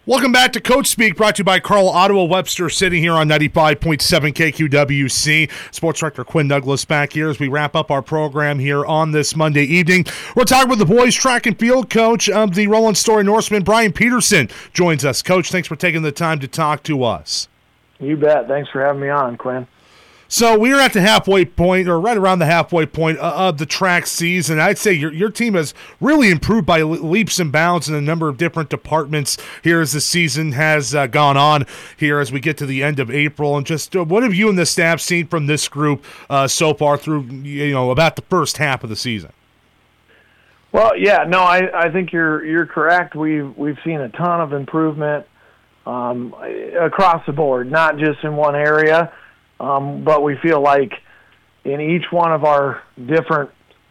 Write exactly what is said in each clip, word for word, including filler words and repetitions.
Welcome back to Coach Speak, brought to you by Carl Ottawa Webster, sitting here on ninety-five point seven K Q W C. Sports Director Quinn Douglas back here as we wrap up our program here on this Monday evening. We're talking with the boys track and field coach of the Roland Story Norsemen, Brian Peterson, joins us. Coach, thanks for taking the time to talk to us. You bet. Thanks for having me on, Quinn. So we're at the halfway point, or right around the halfway point of the track season. I'd say your your team has really improved by leaps and bounds in a number of different departments here as the season has uh, gone on here as we get to the end of April. And just uh, what have you and the staff seen from this group uh, so far through, you know, about the first half of the season? Well, yeah, no, I, I think you're you're correct. We've we've seen a ton of improvement um, across the board, not just in one area. Um, but we feel like in each one of our different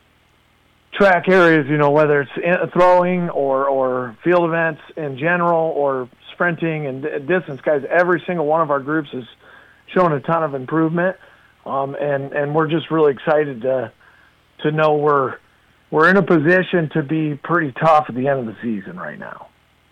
track areas, you know, whether it's throwing or, or field events in general or sprinting and distance, guys, every single one of our groups has shown a ton of improvement. Um, and, and we're just really excited to to know we're we're in a position to be pretty tough at the end of the season right now.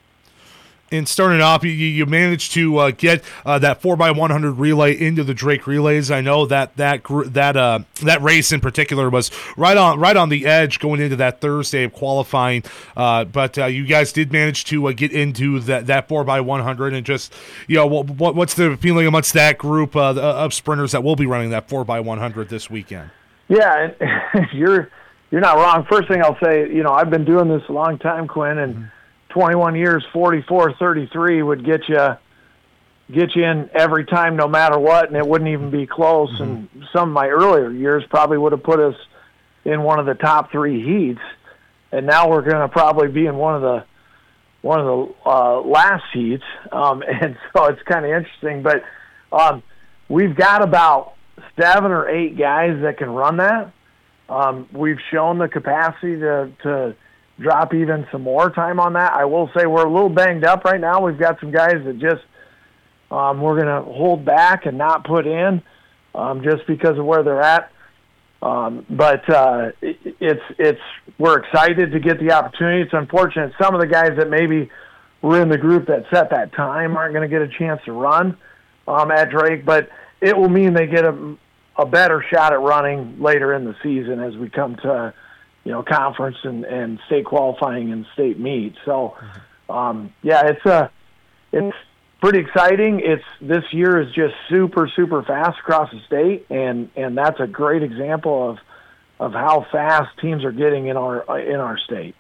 And starting off, you, you managed to uh, get uh, that four by one hundred relay into the Drake Relays. I know that that that uh, that race in particular was right on right on the edge going into that Thursday of qualifying. Uh, but uh, you guys did manage to uh, get into that, that four by one hundred. And just, you know, what, what's the feeling amongst that group uh, of sprinters that will be running that four by one hundred this weekend? Yeah, and you're you're not wrong. First thing I'll say, you know, I've been doing this a long time, Quinn, and mm-hmm. twenty-one years, forty-four thirty-three would get you get you in every time no matter what, and it wouldn't even be close. Mm-hmm. And some of my earlier years probably would have put us in one of the top three heats, and now we're going to probably be in one of the one of the uh, last heats. Um, and so it's kind of interesting. But um, we've got about seven or eight guys that can run that. Um, we've shown the capacity to to drop even some more time on that. I will say we're a little banged up right now. We've got some guys that just um, we're going to hold back and not put in um, just because of where they're at. Um, but uh, it, it's it's we're excited to get the opportunity. It's unfortunate some of the guys that maybe were in the group that set that time aren't going to get a chance to run um, at Drake, but it will mean they get a, a better shot at running later in the season as we come to you know, conference and, and state qualifying and state meet. So, um, yeah, it's a, it's pretty exciting. It's this year is just super, super fast across the state, and, and that's a great example of of how fast teams are getting in our in our state.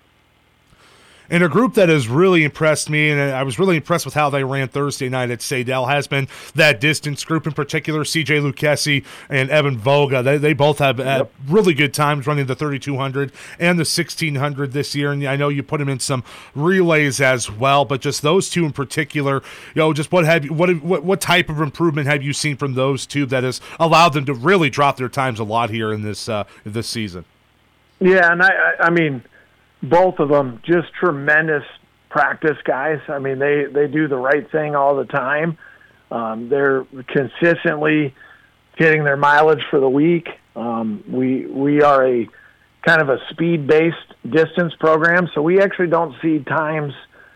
And a group that has really impressed me, and I was really impressed with how they ran Thursday night at Sadell, has been that distance group in particular, C J Lucchesi and Evan Voga. They they both have had yep. really good times running the thirty-two hundred and the sixteen hundred this year. And I know you put them in some relays as well, but just those two in particular, you know, just what have you, what what what type of improvement have you seen from those two that has allowed them to really drop their times a lot here in this uh, this season? Yeah, and I I mean. Both of them just tremendous practice guys. I mean, they, they do the right thing all the time. Um, they're consistently getting their mileage for the week. Um, we we are a kind of a speed-based distance program, so we actually don't see times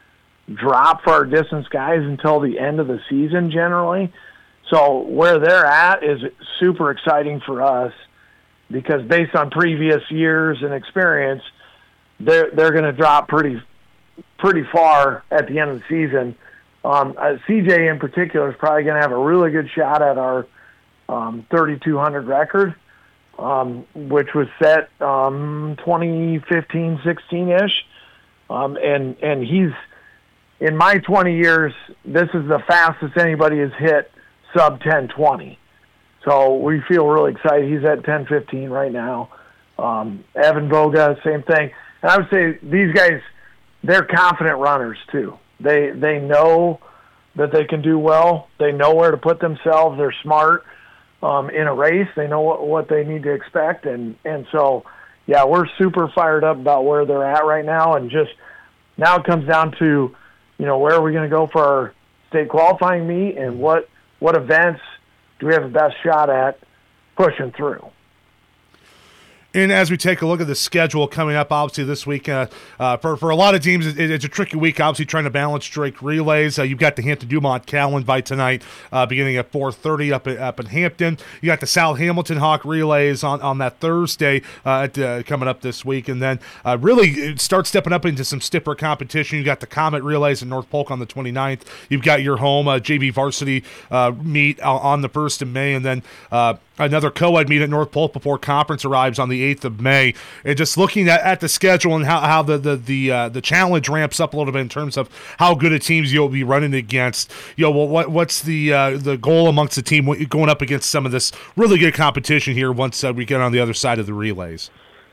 drop for our distance guys until the end of the season generally. So where they're at is super exciting for us because based on previous years and experience, they're they're going to drop pretty pretty far at the end of the season. Um, uh, C J in particular is probably going to have a really good shot at our um, thirty-two hundred record, um, which was set um, twenty fifteen sixteen-ish. Um, and, and he's, in my twenty years, this is the fastest anybody has hit sub ten twenty. So we feel really excited. He's at ten fifteen right now. Um, Evan Voga, same thing. And I would say these guys, they're confident runners too. They they know that they can do well. They know where to put themselves. They're smart um, in a race. They know what, what they need to expect. And, and so, yeah, we're super fired up about where they're at right now. And just now it comes down to, you know, where are we going to go for our state qualifying meet and what, what events do we have the best shot at pushing through. And as we take a look at the schedule coming up, obviously this week, uh, uh, for, for a lot of teams, it, it's a tricky week, obviously trying to balance Drake relays. Uh, you've got the Hampton-Dumont Cal invite tonight, uh, beginning at four thirty up, at, up in Hampton. You got the South Hamilton Hawk relays on, on that Thursday uh, at, uh, coming up this week. And then uh, really start stepping up into some stiffer competition. You got the Comet relays in North Polk on the twenty-ninth. You've got your home uh, J V varsity uh, meet on the first of May. And then uh, another co-ed meet at North Polk before conference arrives on the eighth of May. And just looking at, at the schedule and how, how the the the, uh, the challenge ramps up a little bit in terms of how good a teams you'll be running against. You know, well, what what's the uh, the goal amongst the team going up against some of this really good competition here once uh, we get on the other side of the relays?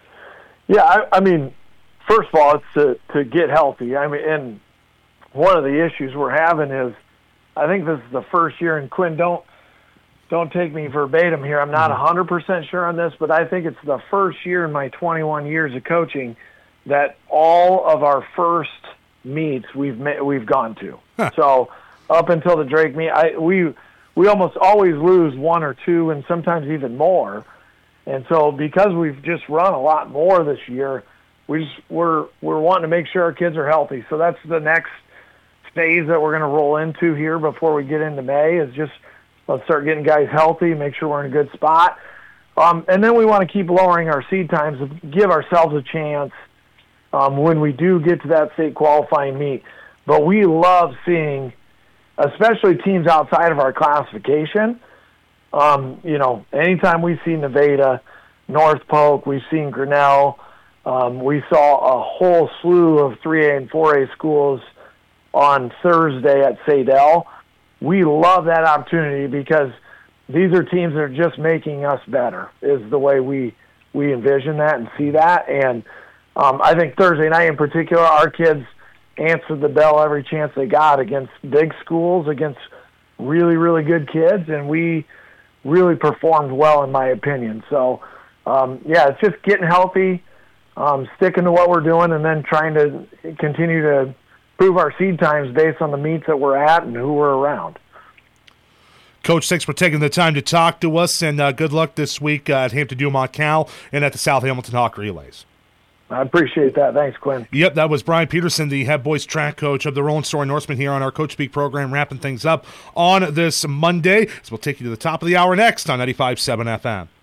Yeah, I, I mean, first of all, it's to, to get healthy. I mean, and one of the issues we're having is, I think this is the first year, and Quinn, don't Don't take me verbatim here. I'm not one hundred percent sure on this, but I think it's the first year in my twenty-one years of coaching that all of our first meets we've we've gone to. Huh. So up until the Drake meet, I, we we almost always lose one or two, and sometimes even more. And so because we've just run a lot more this year, we just, we're we're wanting to make sure our kids are healthy. So that's the next phase that we're going to roll into here before we get into May, is just let's start getting guys healthy, make sure we're in a good spot. Um, and then we want to keep lowering our seed times and give ourselves a chance um, when we do get to that state qualifying meet. But we love seeing, especially teams outside of our classification, um, you know, anytime we see Nevada, North Polk, we've seen Grinnell, um, we saw a whole slew of three A and four A schools on Thursday at Sadell. We love that opportunity because these are teams that are just making us better, is the way we we envision that and see that. And um, I think Thursday night in particular, our kids answered the bell every chance they got against big schools, against really, really good kids, and we really performed well, in my opinion. So, um, yeah, it's just getting healthy, um, sticking to what we're doing, and then trying to continue to prove our seed times based on the meets that we're at and who we're around. Coach, thanks for taking the time to talk to us, and uh, good luck this week uh, at Hampton-Dumont Cal and at the South Hamilton Hawk Relays. I appreciate that. Thanks, Quinn. Yep, that was Brian Peterson, the head boys track coach of the Rolling Story Norsemen, here on our Coach Speak program, wrapping things up on this Monday. So we'll take you to the top of the hour next on ninety-five point seven F M.